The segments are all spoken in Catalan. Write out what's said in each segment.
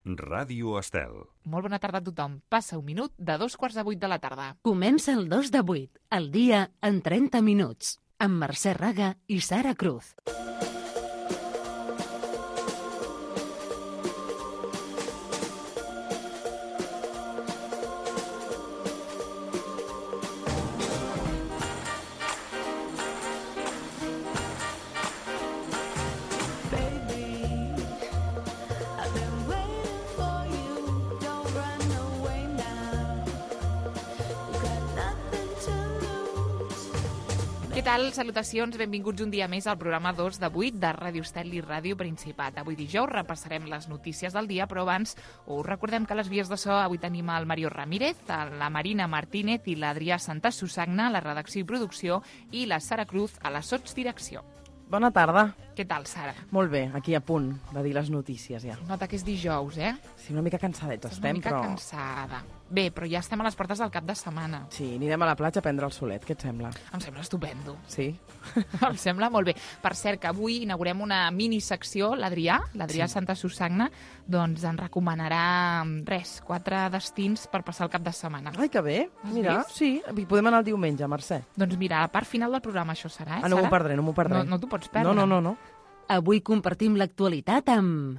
Ràdio Estel. Molt bona tarda a tothom. Passa un minut de 7:45 de la tarda. Comença el 2 de 8, el dia en 30 minuts, amb Mercè Raga i Sara Cruz. Què tal? Salutacions, benvinguts un dia més al programa 2 de 8 de Ràdio Estel i Ràdio Principat. Avui dijous repassarem les notícies del dia, però abans us recordem que a les vies de so avui tenim el Mario Ramírez, la Marina Martínez i l'Adrià Santasusagna a la redacció i producció i la Sara Cruz a la sotsdirecció. Bona tarda. Què tal, Sara? Molt bé, aquí a punt de dir les notícies ja. Nota que és dijous, eh? Sí, una mica cansadets estem, però... Una mica cansada. Bé, però ja estem a les portes del cap de setmana. Sí, anirem a la platja a prendre el solet, què et sembla? Em sembla estupendo. Sí? Em sembla molt bé. Per cert, que avui inaugurem una minisecció, l'Adrià Santasusagna, doncs ens recomanarà 4 destins per passar el cap de setmana. Ai, que bé. Has Mira, vist? sí, podem anar el diumenge, Mercè. Doncs mira, a la part final del programa això serà, Ah, no Sara? m'ho perdré, no m'ho perdré. No t'ho pots perdre. No. Avui compartim l'actualitat amb...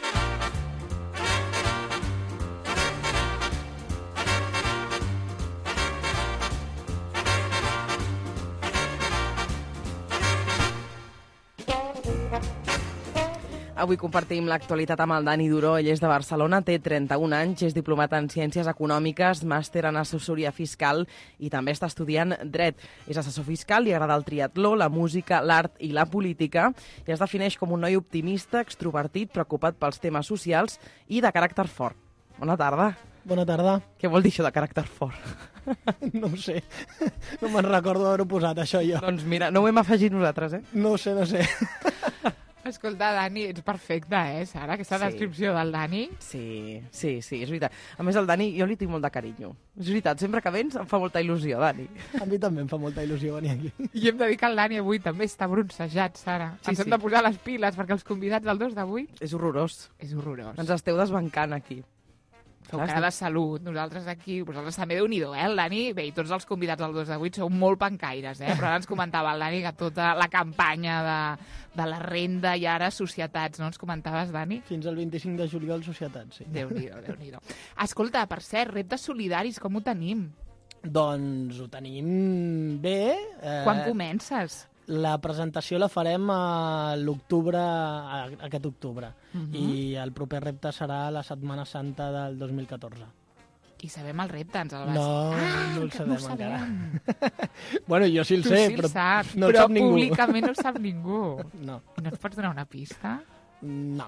Avui compartim l'actualitat amb el Dani Duró. Ell és de Barcelona, té 31 anys, és diplomat en Ciències Econòmiques, màster en assessoria fiscal i també està estudiant dret. És assessor fiscal, li agrada el triatló, la música, l'art i la política i es defineix com un noi optimista, extrovertit, preocupat pels temes socials i de caràcter fort. Bona tarda. Bona tarda. Què vol dir això de caràcter fort? No ho sé. No me'n recordo d'haver-ho posat, això, jo. Doncs mira, no ho hem afegit nosaltres, eh? No ho sé. Escolta, Dani, ets perfecta, Sara? Aquesta descripció del Dani. Sí, és veritat. A més, el Dani, jo li tinc molt de carinyo. És veritat, sempre que vens em fa molta il·lusió, Dani. A mi també em fa molta il·lusió venir aquí. I hem de dir que el Dani avui també està bronzejat, Sara. Sí, Ens hem de posar les piles perquè els convidats del 2 d'avui... És horrorós. És horrorós. Ens esteu desbancant aquí. Feu cara de salut. Nosaltres aquí, vosaltres també déu-n'hi-do, el Dani? Bé, i tots els convidats del 2 de 8 sou molt pancaires, Però ara ens comentava el Dani que tota la campanya de la renda i ara societats, no? Ens comentaves, Dani? Fins al 25 de juliol, societat, sí. Déu-n'hi-do. Escolta, per cert, reptes solidaris, com ho tenim? Doncs ho tenim bé. Quan comences? La presentació la farem a l'octubre, aquest octubre. I el proper repte serà la Setmana Santa del 2014. I sabem el repte, ens el vas... No el sabem no encara. Bueno, jo sí el Tu sé, sí el però saps, no el però sap ningú. públicament no el sap ningú. No. No ens pots donar una pista? No.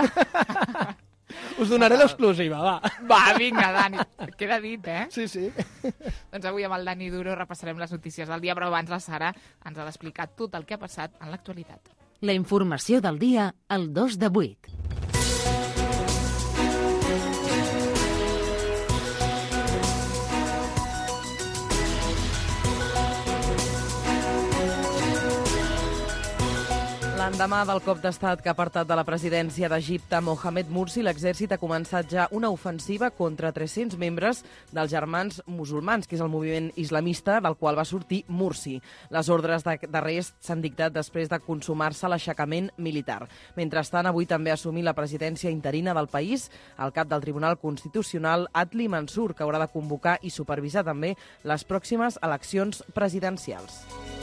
Us donaré l'exclusiva, va. Va, vinga, Dani. Queda dit, Sí. Doncs avui amb el Dani Duro repassarem les notícies del dia, però abans la Sara ens ha d'explicar tot el que ha passat en l'actualitat. La informació del dia al 2 de 8. L'endemà del cop d'estat que ha apartat de la presidència d'Egipte Mohamed Morsi, l'exèrcit ha començat ja una ofensiva contra 300 membres dels Germans Musulmans, que és el moviment islamista del qual va sortir Morsi. Les ordres d'arrest s'han dictat després de consumar-se l'aixecament militar. Mentrestant, avui també ha assumit la presidència interina del país el cap del Tribunal Constitucional, Adli Mansur, que haurà de convocar i supervisar també les pròximes eleccions presidencials.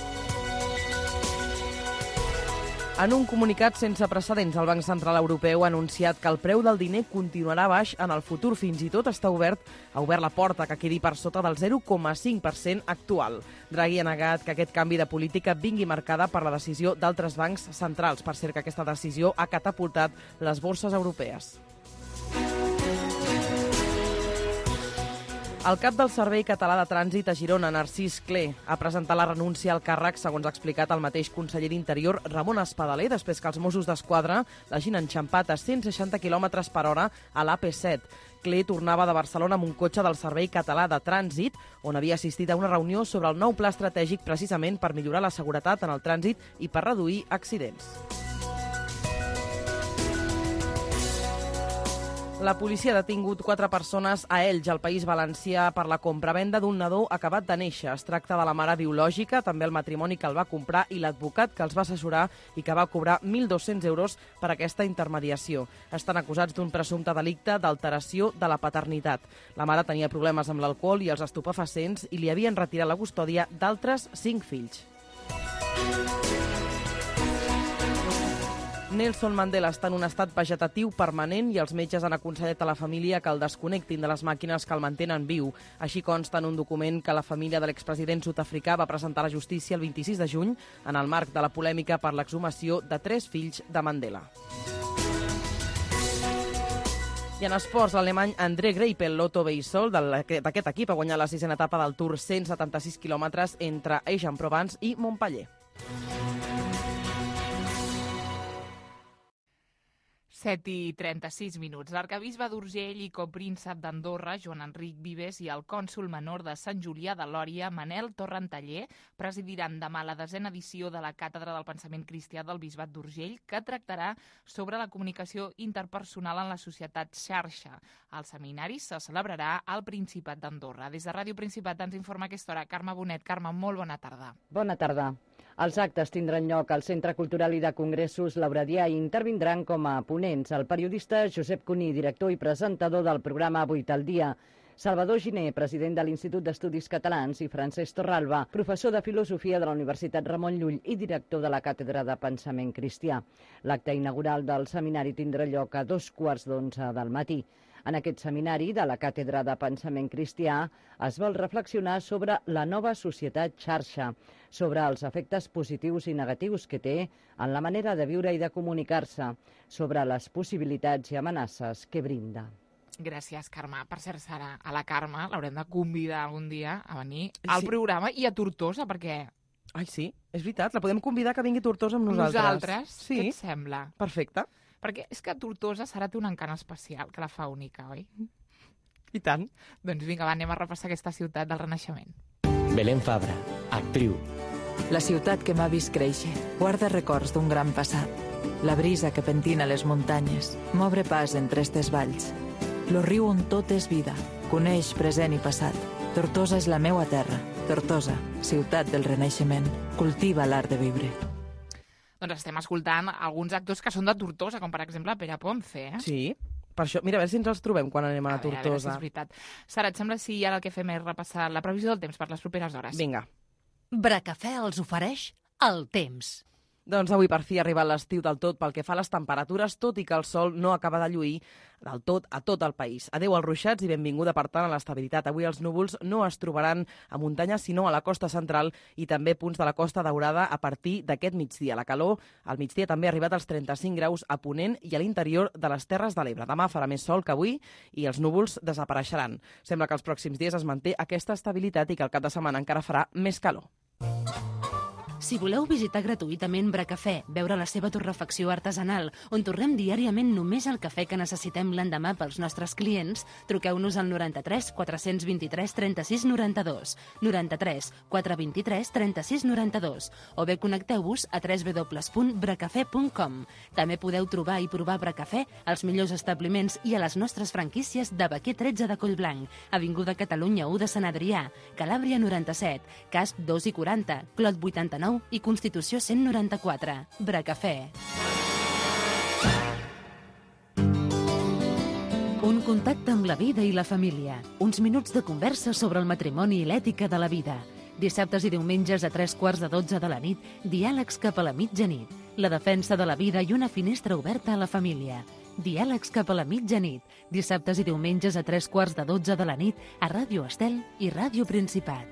En un comunicat sense precedents, el Banc Central Europeu ha anunciat que el preu del diner continuarà baix en el futur. Fins i tot ha obert la porta que quedi per sota del 0,5% actual. Draghi ha negat que aquest canvi de política vingui marcada per la decisió d'altres bancs centrals. Per cert, que aquesta decisió ha catapultat les borses europees. El cap del Servei Català de Trànsit a Girona, Narcís Cler, ha presentat la renúncia al càrrec, segons ha explicat el mateix conseller d'Interior, Ramon Espadaler, després que els Mossos d'Esquadra l'hagin enxampat a 160 km per hora a l'AP7. Cler tornava de Barcelona amb un cotxe del Servei Català de Trànsit, on havia assistit a una reunió sobre el nou pla estratègic precisament per millorar la seguretat en el trànsit i per reduir accidents. La policia ha detingut 4 persones a Elx, al País Valencià, per la compra-venda d'un nadó acabat de néixer. Es tracta de la mare biològica, també el matrimoni que el va comprar i l'advocat que els va assessorar i que va cobrar 1.200 euros per aquesta intermediació. Estan acusats d'un presumpte delicte d'alteració de la paternitat. La mare tenia problemes amb l'alcohol i els estupefacients i li havien retirat la custòdia d'altres 5 fills. Nelson Mandela està en un estat vegetatiu permanent i els metges han aconsellat a la família que el desconnectin de les màquines que el mantenen viu. Així consta en un document que la família de l'expresident sud-africà va presentar a la justícia el 26 de juny en el marc de la polèmica per l'exhumació de 3 fills de Mandela. I en esports, l'alemany André Greipel, Lotto Beisol, d'aquest equip, ha guanyat la 6a etapa del Tour 176 quilòmetres entre Aix-en-Provence i Montpeller. 7:36 minuts. L'arquebisbe d'Urgell i copríncep d'Andorra, Joan Enric Vives, i el cònsol menor de Sant Julià de Lòria, Manel Torrentaller, presidiran demà la 10a edició de la Càtedra del Pensament Cristià del Bisbat d'Urgell, que tractarà sobre la comunicació interpersonal en la societat xarxa. El seminari se celebrarà al Principat d'Andorra. Des de Ràdio Principat ens informa a aquesta hora Carme Bonet. Carme, molt bona tarda. Bona tarda. Els actes tindran lloc al Centre Cultural i de Congressos Lauradià i intervindran com a ponents el periodista Josep Cuní, director i presentador del programa Avui al dia, Salvador Giner, president de l'Institut d'Estudis Catalans, i Francesc Torralba, professor de Filosofia de la Universitat Ramon Llull i director de la Càtedra de Pensament Cristià. L'acte inaugural del seminari tindrà lloc a 11:15 del matí. En aquest seminari de la Càtedra de Pensament Cristià es vol reflexionar sobre la nova societat xarxa, sobre els efectes positius i negatius que té en la manera de viure i de comunicar-se, sobre les possibilitats i amenaces que brinda. Gràcies, Carme. Per cert, Sara, a la Carme l'haurem de convidar algun dia a venir al programa i a Tortosa, perquè... Ai, sí, és veritat, la podem convidar que vingui a Tortosa amb nosaltres. Nosaltres? Sí. Què et sembla? Perfecte. Perquè és que Tortosa Sara té un encant especial, que la fa única, oi? I tant. Doncs vinga, va, anem a repassar aquesta ciutat del Renaixement. Belén Fabra, actriu. La ciutat que m'ha vist créixer guarda records d'un gran passat. La brisa que pentina les muntanyes m'obre pas entre estes valls. Lo riu on tot és vida, coneix present i passat. Tortosa és la meua terra. Tortosa, ciutat del Renaixement, cultiva l'art de viure. Doncs estem escoltant alguns actors que són de Tortosa, com per exemple Pere Ponce. Sí, per això, mira, a veure si ens els trobem quan anem a Tortosa. A veure si és veritat. Sara, et sembla si ara el que fem és repassar la previsió del temps per les properes hores? Vinga. Bracafè els ofereix el temps. Doncs avui per fi ha arribat l'estiu del tot pel que fa a les temperatures, tot i que el sol no acaba de lluir del tot a tot el país. Adéu als ruixats i benvinguda, per tant, a l'estabilitat. Avui els núvols no es trobaran a muntanya, sinó a la costa central i també punts de la Costa Daurada a partir d'aquest migdia. La calor al migdia també ha arribat als 35 graus a Ponent i a l'interior de les Terres de l'Ebre. Demà farà més sol que avui i els núvols desapareixeran. Sembla que els pròxims dies es manté aquesta estabilitat i que el cap de setmana encara farà més calor. Si voleu visitar gratuïtament Bracafè, veure la seva torrefacció artesanal, on torrem diàriament només el cafè que necessitem l'endemà pels nostres clients, truqueu-nos al 93 423 36 92, 93 423 36 92, o bé connecteu-vos a www.bracafè.com. També podeu trobar i provar Bracafè als millors establiments i a les nostres franquícies de Baquer 13 de Collblanc, Avinguda Catalunya 1 de Sant Adrià, Calàbria 97, Casp 2 i 40, Clot 89 i Constitució 194. Bracafè. Un contacte amb la vida i la família. Uns minuts de conversa sobre el matrimoni i l'ètica de la vida. Dissabtes i diumenges a 11:45 de la nit, diàlegs cap a la mitjanit. La defensa de la vida i una finestra oberta a la família. Diàlegs cap a la mitjanit. Dissabtes i diumenges a 11:45 de la nit a Ràdio Estel i Ràdio Principat.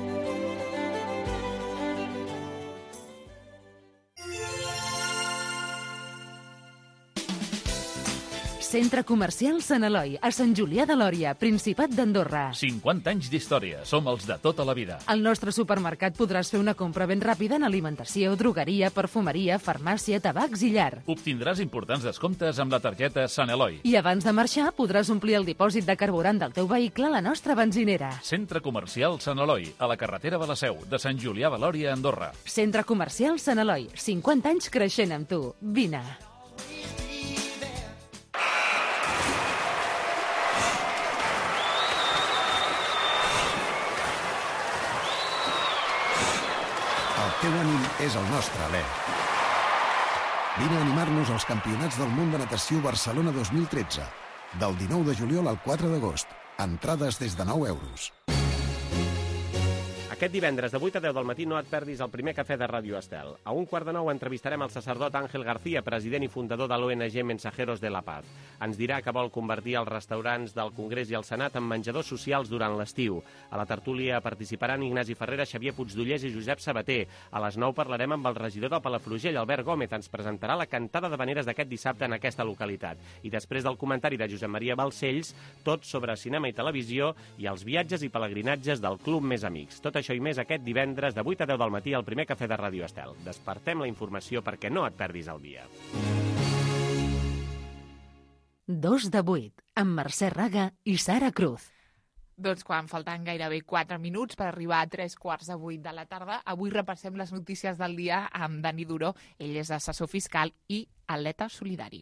Centre Comercial Sant Eloi, a Sant Julià de Lòria, Principat d'Andorra. 50 anys d'història. Som els de tota la vida. Al nostre supermercat podràs fer una compra ben ràpida en alimentació, drogueria, perfumeria, farmàcia, tabacs i llar. Obtindràs importants descomptes amb la targeta Sant Eloi. I abans de marxar podràs omplir el dipòsit de carburant del teu vehicle a la nostra benzinera. Centre Comercial Sant Eloi, a la carretera de la Seu, de Sant Julià de Lòria, Andorra. Centre Comercial Sant Eloi, 50 anys creixent amb tu. Vine. és el nostre alè. Vine a animar-nos als Campionats del Món de Natació Barcelona 2013, del 19 de juliol al 4 d'agost. Entrades des de 9 euros. Aquest divendres de 8 a 10 del matí no et perdis el primer cafè de Ràdio Estel. A 1:15 entrevistarem el sacerdot Ángel García, president i fundador de l'ONG Mensajeros de la Paz. Ens dirà que vol convertir els restaurants del Congrés i el Senat en menjadors socials durant l'estiu. A la tertúlia participaran Ignasi Ferrera, Xavier Puigdollers i Josep Sabater. A les 9 parlarem amb el regidor del Palafrugell, Albert Gómez. Ens presentarà la cantada d'havaneres d'aquest dissabte en aquesta localitat. I després del comentari de Josep Maria Balcells, tot sobre cinema i televisió i els viatges i pelegrinatges del Club Més Amics. Tot això i més aquest divendres de 8 a 10 del matí al primer cafè de Ràdio Estel. Despertem la informació perquè no et perdis el dia. 2 de 8, amb Mercè Raga i Sara Cruz. Doncs quan falten gairebé 4 minuts per arribar a 3:15 de la tarda, avui repassem les notícies del dia amb Dani Duró. Ell és assessor fiscal i atleta solidari.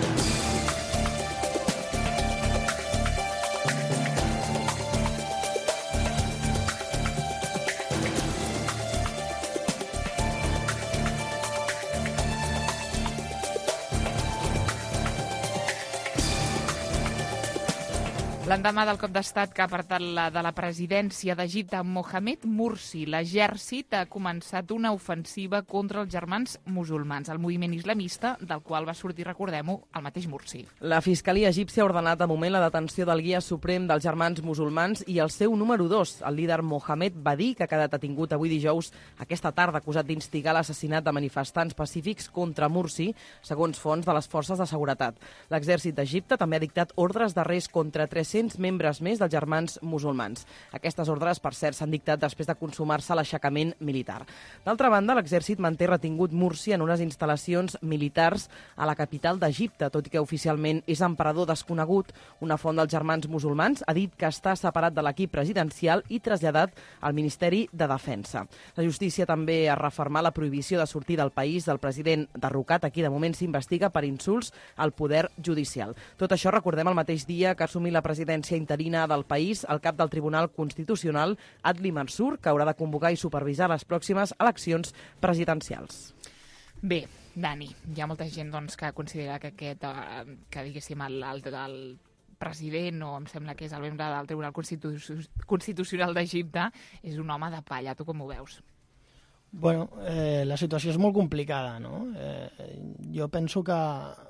L'endemà del cop d'estat que ha apartat de la presidència d'Egipte Mohamed Morsi, l'exèrcit ha començat una ofensiva contra els germans musulmans, el moviment islamista del qual va sortir, recordem-ho, el mateix Morsi. La Fiscalia egípcia ha ordenat de moment la detenció del guia suprem dels germans musulmans i el seu número 2, el líder Mohamed Badi, que ha quedat detingut avui dijous aquesta tarda acusat d'instigar l'assassinat de manifestants pacífics contra Morsi, segons fonts de les forces de seguretat. L'exèrcit d'Egipte també ha dictat ordres d'arrest contra 300 membres més dels germans musulmans. Aquestes ordres, per cert, s'han dictat després de consumar-se l'aixecament militar. D'altra banda, l'exèrcit manté retingut Morsi en unes instal·lacions militars a la capital d'Egipte, tot i que oficialment és emperador desconegut. Una font dels germans musulmans ha dit que està separat de l'equip presidencial i traslladat al Ministeri de Defensa. La justícia també ha refermat la prohibició de sortir del país del president derrocat, a qui de moment s'investiga per insults al poder judicial. Tot això recordem el mateix dia que ha assumit la presidència interina del país, el cap del Tribunal Constitucional, Adli Mansur, que haurà de convocar i supervisar les pròximes eleccions presidencials. Bé, Dani, hi ha molta gent doncs, que considera que que diguéssim, el president, o em sembla que és el membre del Tribunal Constitucional d'Egipte, és un home de palla. Tu com ho veus? Bueno, la situació és molt complicada, no? Jo penso que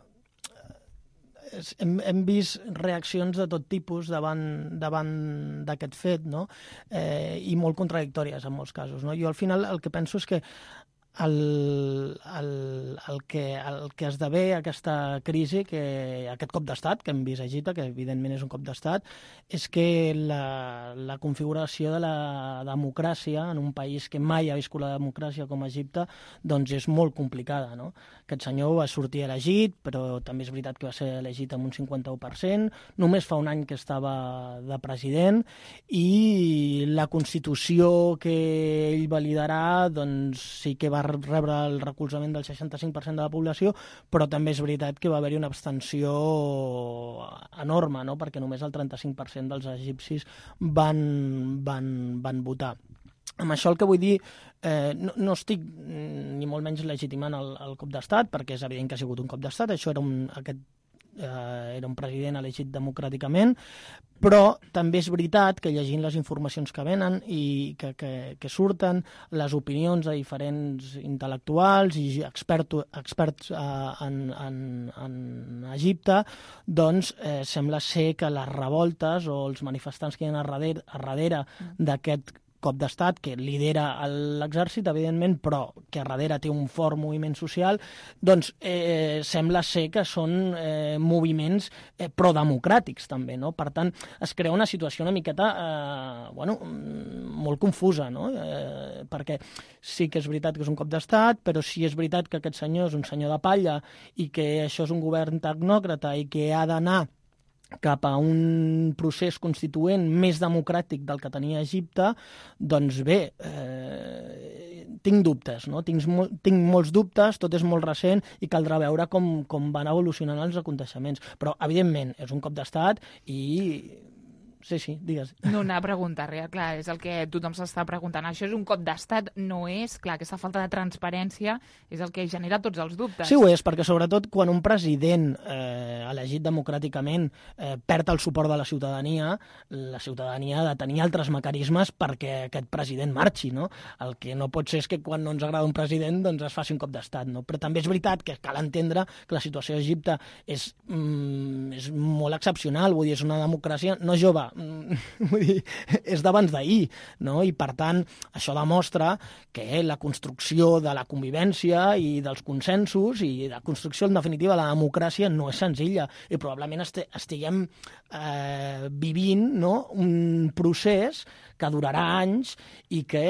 hem vist reaccions de tot tipus davant d'aquest fet, no? I molt contradictòries en molts casos, no? Jo al final el que penso és que el que esdevé aquesta crisi, aquest cop d'estat que hem vist a Egipte, que evidentment és un cop d'estat, és que la configuració de la democràcia en un país que mai ha viscut la democràcia com Egipte, doncs és molt complicada, no? Aquest senyor va sortir elegit, però també és veritat que va ser elegit amb un 51%, només fa un any que estava de president, i la Constitució que ell va liderar, doncs sí que va rebre el recolzament del 65% de la població, però també és veritat que va haver-hi una abstenció enorme, no? Perquè només el 35% dels egipcis van votar. Amb això el que vull dir, no estic ni molt menys legitimant el cop d'estat, perquè és evident que ha sigut un cop d'estat, això era un president elegit democràticament, però també és veritat que llegint les informacions que venen i que surten, les opinions de diferents intel·lectuals i experts en Egipte, doncs sembla ser que les revoltes o els manifestants que hi ha a darrere d'aquest cop d'estat, que lidera l'exèrcit, evidentment, però que a darrere té un fort moviment social, doncs sembla ser que són moviments prodemocràtics, també, no? Per tant, es crea una situació una miqueta, molt confusa, no? Perquè sí que és veritat que és un cop d'estat, però sí és veritat que aquest senyor és un senyor de palla i que això és un govern tecnòcrata i que ha d'anar cap a un procés constituent més democràtic del que tenia Egipte, doncs bé, tinc dubtes, no? Tinc molts dubtes, tot és molt recent i caldrà veure com van evolucionant els aconteixements. Però, evidentment, és un cop d'estat i sí, digues. No anava a preguntar res, clar, és el que tothom s'està preguntant. Això és un cop d'estat, no és? Clar, aquesta falta de transparència és el que genera tots els dubtes. Sí, ho és, perquè sobretot quan un president elegit democràticament perd el suport de la ciutadania ha de tenir altres mecanismes perquè aquest president marxi, no? El que no pot ser és que quan no ens agrada un president doncs es faci un cop d'estat, no? Però també és veritat que cal entendre que la situació a Egipte és molt excepcional, vull dir, és una democràcia no jove, vull dir, és d'abans d'ahir, no? I per tant, això demostra que la construcció de la convivència i dels consensos i la construcció, en definitiva, de la democràcia no és senzilla i probablement estiguem vivint, no?, un procés que durarà anys i que,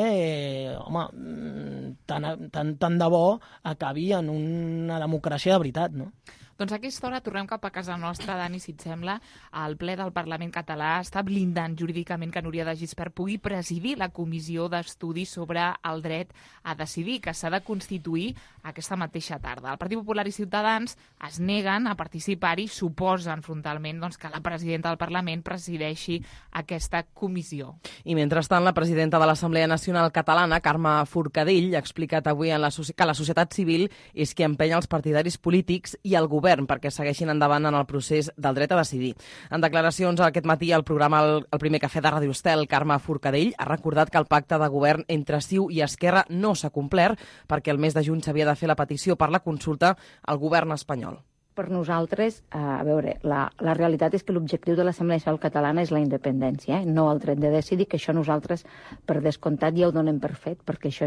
tant de bo acabi en una democràcia de veritat, no? Doncs a aquesta hora tornem cap a casa nostra, Dani, si et sembla. El ple del Parlament català està blindant jurídicament que Núria de Gispert pugui presidir la comissió d'estudi sobre el dret a decidir, que s'ha de constituir aquesta mateixa tarda. El Partit Popular i Ciutadans es neguen a participar-hi, suposen frontalment que la presidenta del Parlament presideixi aquesta comissió. I mentrestant, la presidenta de l'Assemblea Nacional Catalana, Carme Forcadell, ha explicat avui que la societat civil és qui empenya els partidaris polítics i el govern perquè segueixin endavant en el procés del dret a decidir. En declaracions aquest matí al programa El primer cafè de Ràdio Estel, Carme Forcadell ha recordat que el pacte de govern entre CiU i Esquerra no s'ha complert perquè el mes de juny s'havia de fer la petició per la consulta al govern espanyol. Per nosaltres, a veure, la realitat és que l'objectiu de l'Assemblea Nacional Catalana és la independència, no el dret de decidir, que això nosaltres, per descomptat, ja ho donem per fet, perquè això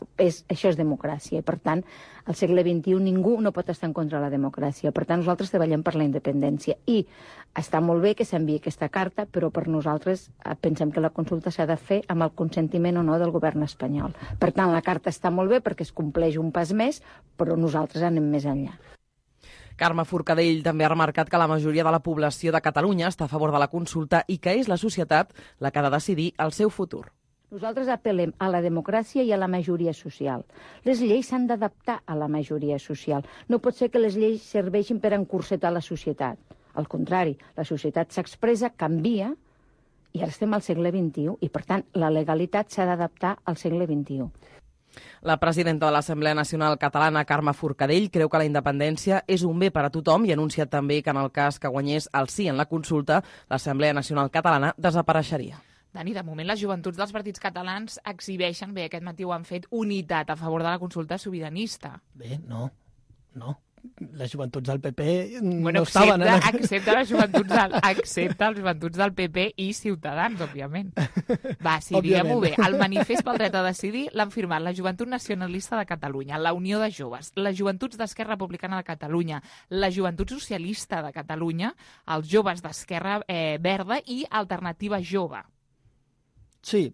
és democràcia. I, per tant, al segle XXI ningú no pot estar en contra de la democràcia. Per tant, nosaltres treballem per la independència. I està molt bé que s'enviï aquesta carta, però per nosaltres pensem que la consulta s'ha de fer amb el consentiment o no del govern espanyol. Per tant, la carta està molt bé perquè es compleix un pas més, però nosaltres anem més enllà. Carme Forcadell també ha remarcat que la majoria de la població de Catalunya està a favor de la consulta i que és la societat la que ha de decidir el seu futur. Nosaltres apel·lem a la democràcia i a la majoria social. Les lleis s'han d'adaptar a la majoria social. No pot ser que les lleis serveixin per encursetar la societat. Al contrari, la societat s'expressa, canvia, i ara estem al segle XXI, i per tant la legalitat s'ha d'adaptar al segle XXI. La presidenta de l'Assemblea Nacional Catalana, Carme Forcadell, creu que la independència és un bé per a tothom i ha anunciat també que en el cas que guanyés el sí en la consulta, l'Assemblea Nacional Catalana desapareixeria. Dani, de moment les joventuts dels partits catalans exhibeixen, bé, aquest matí ho han fet, unitat a favor de la consulta sobiranista. Bé, no. Les joventuts del PP no estaven... Excepte les joventuts del PP i Ciutadans, òbviament. Va, sí, diguem-ho bé. El manifest pel dret a decidir l'han firmat la Joventut Nacionalista de Catalunya, la Unió de Joves, les Joventuts d'Esquerra Republicana de Catalunya, la Joventut Socialista de Catalunya, els joves d'Esquerra Verda i Alternativa Jove. Sí,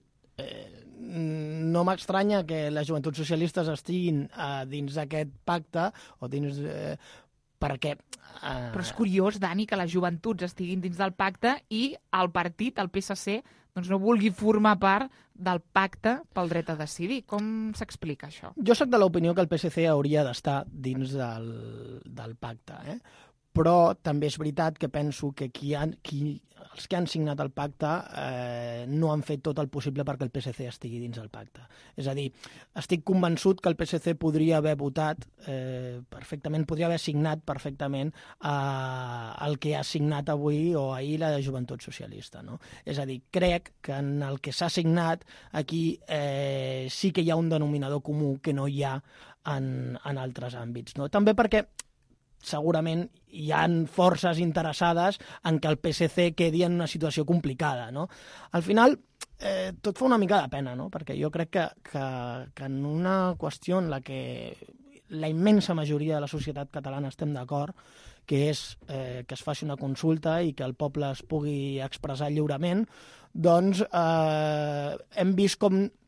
no m'estranya que les joventuts socialistes estiguin dins d'aquest pacte o dins... perquè... Però és curiós, Dani, que les joventuts estiguin dins del pacte i el partit, el PSC, doncs no vulgui formar part del pacte pel dret a decidir. Com s'explica això? Jo soc de l'opinió que el PSC hauria d'estar dins del pacte, però també és veritat que penso que els que han signat el pacte no han fet tot el possible perquè el PSC estigui dins del pacte. És a dir, estic convençut que el PSC podria haver votat perfectament, podria haver signat perfectament el que ha signat avui o ahir la de Joventut Socialista. No? És a dir, crec que en el que s'ha signat aquí sí que hi ha un denominador comú que no hi ha en altres àmbits. No? També perquè segurament hi ha forces interessades en que el PSC quedi en una situació complicada. No? Al final, tot fa una mica de pena, no? Perquè jo crec que en una qüestió en la que la immensa majoria de la societat catalana estem d'acord, que és que es faci una consulta i que el poble es pugui expressar lliurement, doncs hem vist com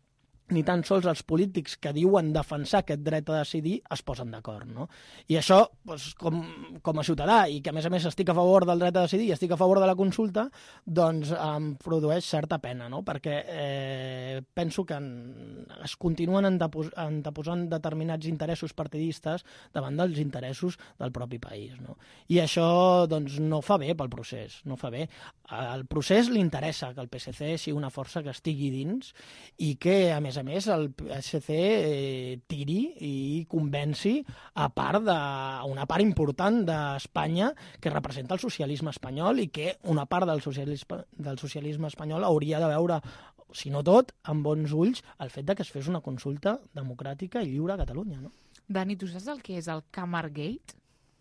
ni tan sols els polítics que diuen defensar aquest dret a decidir es posen d'acord, no? I això, doncs, com a ciutadà, i que a més estic a favor del dret a decidir i estic a favor de la consulta, doncs em produeix certa pena, no? Perquè penso que es continuen anteposant determinats interessos partidistes davant dels interessos del propi país, no? I això, doncs, no fa bé pel procés, no fa bé. Al procés li interessa que el PSC sigui una força que estigui dins i que, a més, el PSC tiri i convenci a una part important d'Espanya que representa el socialisme espanyol i que una part del socialisme espanyol hauria de veure, si no tot, amb bons ulls el fet de que es fes una consulta democràtica i lliure a Catalunya, no? Dani, tu saps el que és el Camargate?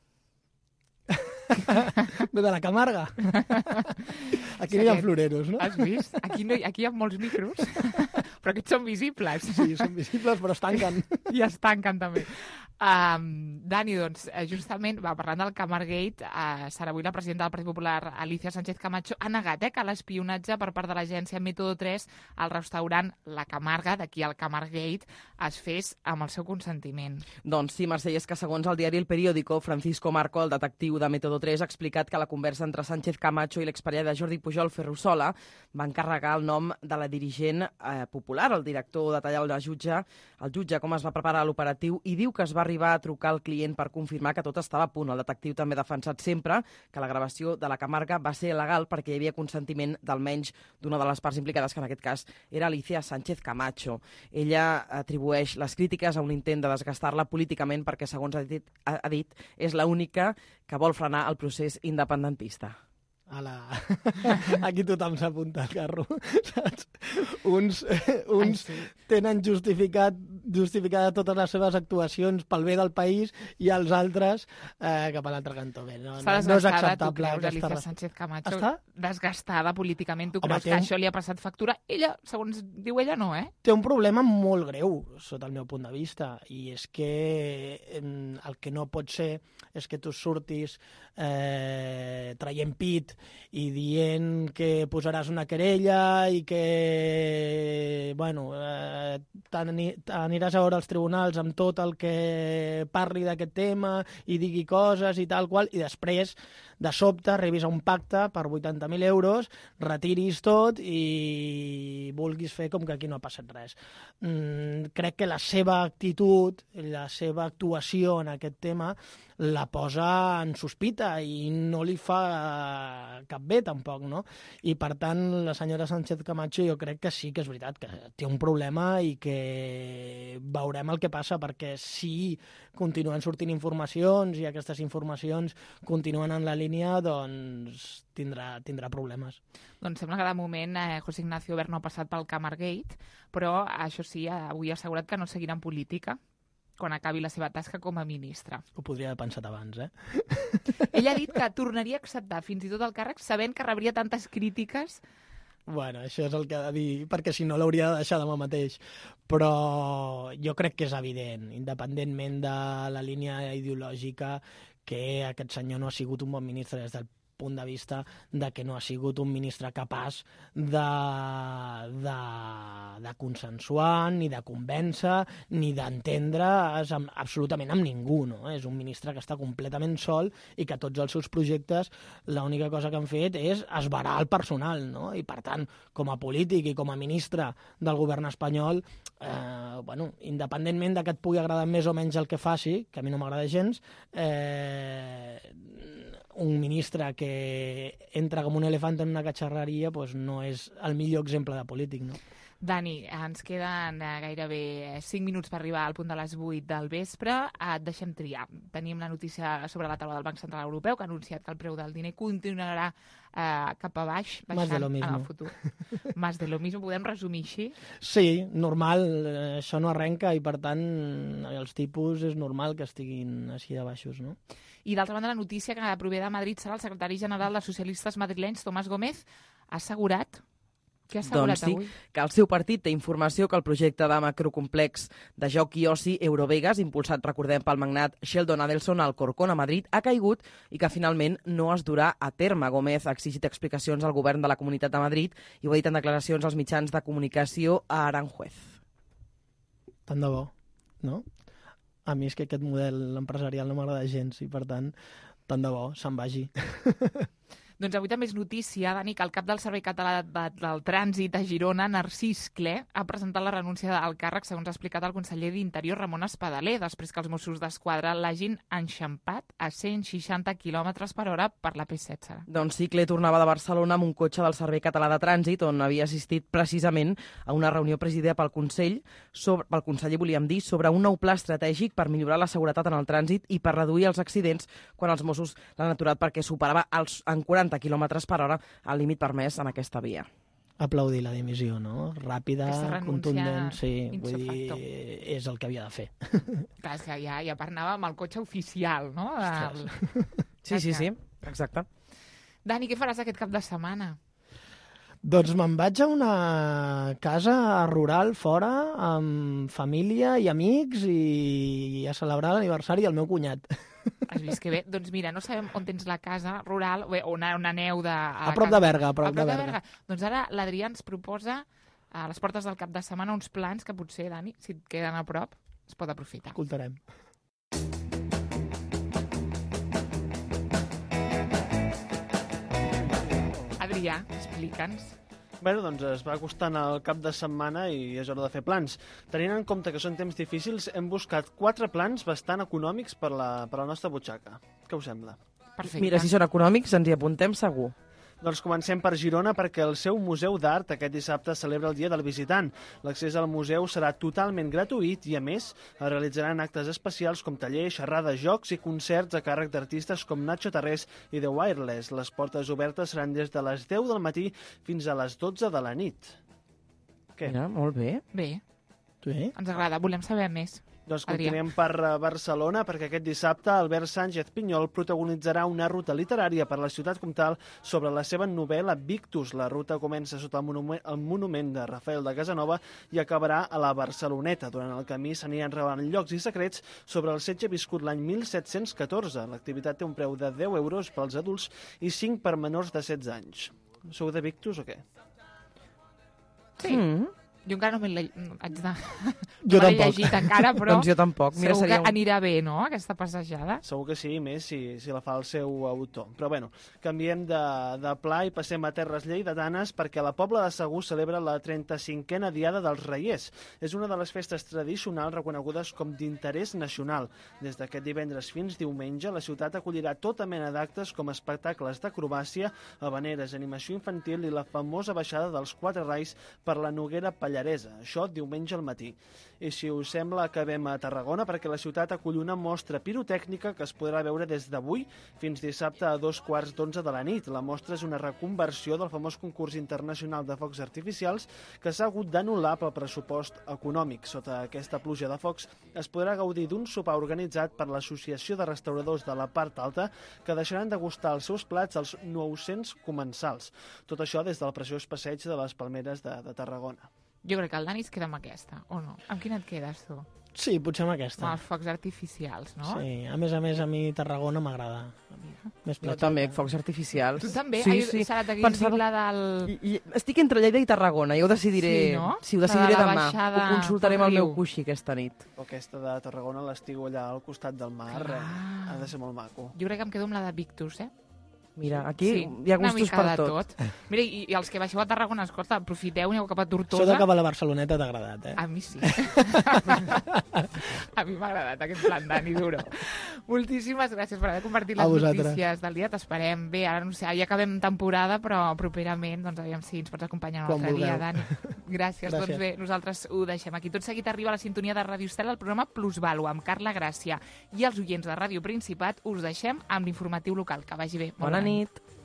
De la Camarga. Aquí no hi ha floreros, no? Has vist? Aquí hi ha molts micros, però aquests són visibles. Sí, són visibles, però es tanquen. I es tanquen, també. Dani, doncs, justament, parlant del Camargate, serà avui la presidenta del Partit Popular, Alicia Sánchez Camacho, ha negat que l'espionatge per part de l'agència Método 3 al restaurant La Camarga, d'aquí al Camargate, es fes amb el seu consentiment. Doncs sí, Mercè, és que segons el diari El Periódico, Francisco Marco, el detectiu de Método 3, ha explicat que la conversa entre Sánchez Camacho i l'exparella de Jordi Pujol, Ferrusola, va encarregar el nom de la dirigent popular. El director detalla al jutge com es va preparar l'operatiu i diu que es va arribar a trucar al client per confirmar que tot estava a punt. El detectiu també ha defensat sempre que la gravació de la Camarga va ser legal perquè hi havia consentiment d'almenys d'una de les parts implicades, que en aquest cas era Alicia Sánchez Camacho. Ella atribueix les crítiques a un intent de desgastar-la políticament perquè, segons ha dit, és l'única que vol frenar el procés independentista. Aquí tothom s'apunta al carro, saps? Uns tenen justificades totes les seves actuacions pel bé del país i els altres cap a l'altre cantó. Bé, no és acceptable. Tu creus, Alicia Sánchez Camacho, desgastada políticament? Tu creus que això li ha passat factura? Ella, segons diu ella, no, Té un problema molt greu, sota el meu punt de vista, i és que el que no pot ser és que tu surtis traient pit i dient que posaràs una querella i que t'aniràs a veure els tribunals amb tot el que parli d'aquest tema i digui coses i tal qual, i després, de sobte, arribis a un pacte per 80.000 euros, retiris tot i vulguis fer com que aquí no ha passat res. Crec que la seva actitud, la seva actuació en aquest tema la posa en sospita i no li fa cap bé, tampoc, no? I, per tant, la senyora Sánchez Camacho jo crec que sí que és veritat, que té un problema i que veurem el que passa, perquè si continuen sortint informacions i aquestes informacions continuen en la línia, doncs tindrà problemes. Doncs sembla que de moment José Ignacio Wert no ha passat pel Camargate, però això sí, avui ha assegurat que no seguirà en política quan acabi la seva tasca com a ministra. Ho podria haver pensat abans, Ella ha dit que tornaria a acceptar fins i tot el càrrec sabent que rebria tantes crítiques. Bueno, això és el que ha de dir, perquè si no l'hauria de deixar demà mateix. Però jo crec que és evident, independentment de la línia ideològica, que aquest senyor no ha sigut un bon ministre des del punt de vista de que no ha sigut un ministre capaç de consensuar, ni de convèncer, ni d'entendre's absolutament amb ningú, no? És un ministre que està completament sol i que tots els seus projectes l'única cosa que han fet és esvarar el personal, no? I, per tant, com a polític i com a ministre del govern espanyol, independentment de que et pugui agradar més o menys el que faci, que a mi no m'agrada gens, un ministre que entra com un elefant en una catxarreria doncs no és el millor exemple de polític, no? Dani, ens queden gairebé 5 minuts per arribar al punt de les 8 del vespre. Et deixem triar. Tenim la notícia sobre la taula del Banc Central Europeu, que ha anunciat que el preu del diner continuarà cap a baix, baixant en el futur. Más de lo mismo, podem resumir així? Sí, normal. Això no arrenca i, per tant, els tipus és normal que estiguin així de baixos, no? I, d'altra banda, la notícia que prové de Madrid serà el secretari general dels socialistes madrilenys, Tomás Gómez, ha assegurat... Què ha assegurat avui? Que el seu partit té informació que el projecte de macrocomplex de joc i oci Eurovegas, impulsat, recordem, pel magnat Sheldon Adelson al Corcón a Madrid, ha caigut i que finalment no es durà a terme. Gómez ha exigit explicacions al govern de la Comunitat de Madrid i ho ha dit en declaracions als mitjans de comunicació a Aranjuez. Tant de bo, no? A mi és que aquest model empresarial no m'agrada gens i, per tant de bo, se'n vagi. Doncs avui també és notícia, Dani, que el cap del Servei Català del Trànsit a Girona, Narcís Clé, ha presentat la renúncia al càrrec, segons ha explicat el conseller d'Interior, Ramon Espadaler, després que els Mossos d'Esquadra l'hagin enxampat a 160 km per hora per la P16. Doncs sí, Clé tornava de Barcelona amb un cotxe del Servei Català de Trànsit, on havia assistit precisament a una reunió presidida pel conseller, volíem dir, sobre un nou pla estratègic per millorar la seguretat en el trànsit i per reduir els accidents quan els Mossos l'han aturat perquè superava en 40 km per hora el límit permès en aquesta via. Aplaudir la dimissió, no? Ràpida, contundent, sí. Vull dir, és el que havia de fer. Clar, és que ja parnava amb el cotxe oficial, no? Sí, exacte. Dani, què faràs aquest cap de setmana? Doncs me'n vaig a una casa rural fora, amb família i amics, i a celebrar l'aniversari del meu cunyat. Has vist que bé? Doncs mira, no sabem on tens la casa rural, on aneu de... A prop de Berga, a prop de Berga. Doncs ara l'Adrià ens proposa a les portes del cap de setmana uns plans que potser, Dani, si et queden a prop, es pot aprofitar. Escoltarem. Adrià, explica'ns. Bé, doncs es va acostant el cap de setmana i és hora de fer plans. Tenint en compte que són temps difícils, hem buscat 4 plans bastant econòmics per la nostra butxaca. Què us sembla? Perfecte. Mira, si són econòmics, ens hi apuntem segur. Doncs comencem per Girona perquè el seu Museu d'Art aquest dissabte celebra el Dia del Visitant. L'accés al museu serà totalment gratuït i, a més, es realitzaran actes especials com tallers, xerrades, jocs i concerts a càrrec d'artistes com Nacho Tarrés i The Wireless. Les portes obertes seran des de les 10 del matí fins a les 12 de la nit. Què? Mira, molt bé. Bé. Sí? Ens agrada, volem saber més. Doncs continuem per Barcelona, perquè aquest dissabte Albert Sánchez Pinyol protagonitzarà una ruta literària per la ciutat comtal sobre la seva novel·la Victus. La ruta comença sota el monument de Rafael de Casanova i acabarà a la Barceloneta. Durant el camí s'aniran revelant llocs i secrets sobre el setge viscut l'any 1714. L'activitat té un preu de 10 euros pels adults i 5 per menors de 16 anys. Sou de Victus o què? Sí. Jo encara no m'he llegit encara, però doncs jo tampoc. Mira, segur que anirà bé, no?, aquesta passejada. Segur que sí, més si la fa el seu autor. Però bueno, canviem de pla i passem a terres lleidatanes perquè la Pobla de Segur celebra la 35a Diada dels Reiers. És una de les festes tradicionals reconegudes com d'interès nacional. Des d'aquest divendres fins diumenge, la ciutat acollirà tota mena d'actes com espectacles d'acrobàcia, habaneres, animació infantil i la famosa baixada dels 4 Rais per la Noguera Pallaresa. Això diumenge al matí. I si us sembla, acabem a Tarragona perquè la ciutat acull una mostra pirotècnica que es podrà veure des d'avui fins dissabte a 2:15 de la nit. La mostra és una reconversió del famós concurs internacional de focs artificials que s'ha hagut d'anul·lar pel pressupost econòmic. Sota aquesta pluja de focs es podrà gaudir d'un sopar organitzat per l'Associació de Restauradors de la Part Alta que deixaran degustar els seus plats als 900 comensals. Tot això des del preciós passeig de les Palmeres de Tarragona. Jo crec que el Dani es queda amb aquesta, o no? Amb quina et quedes, tu? Sí, potser amb aquesta. Amb els focs artificials, no? Sí, a més, a mi Tarragona m'agrada. Jo també, focs artificials. Tu també? Sí. Serà la del... Estic entre Lleida i Tarragona, ja ho decidiré. Sí, no? Sí, ho decidiré demà. Ho consultaré amb el meu coixí aquesta nit. Aquesta de Tarragona, l'estiu allà al costat del mar, ha de ser molt maco. Jo crec que em quedo amb la de Victus, Mira, aquí hi ha gustos per tot. Mira, i els que baixeu a Tarragona, escolta, aprofiteu, aneu cap a Tortosa. Això de cap a la Barceloneta t'ha agradat, A mi sí. A mi m'ha agradat aquest plan, Dani Duro. Moltíssimes gràcies per haver compartit les notícies del dia. T'esperem. Bé, ara no sé, ja acabem temporada, però properament, doncs aviam si ens pots acompanyar un altre dia, Dani. Gràcies. Doncs bé, nosaltres ho deixem aquí. Tot seguit arriba a la sintonia de Ràdio Estel el programa Plusvàlua amb Carla Gràcia. I els oients de Ràdio Principat us deixem amb l'informatiu local. Que vagi bé. Bona nit.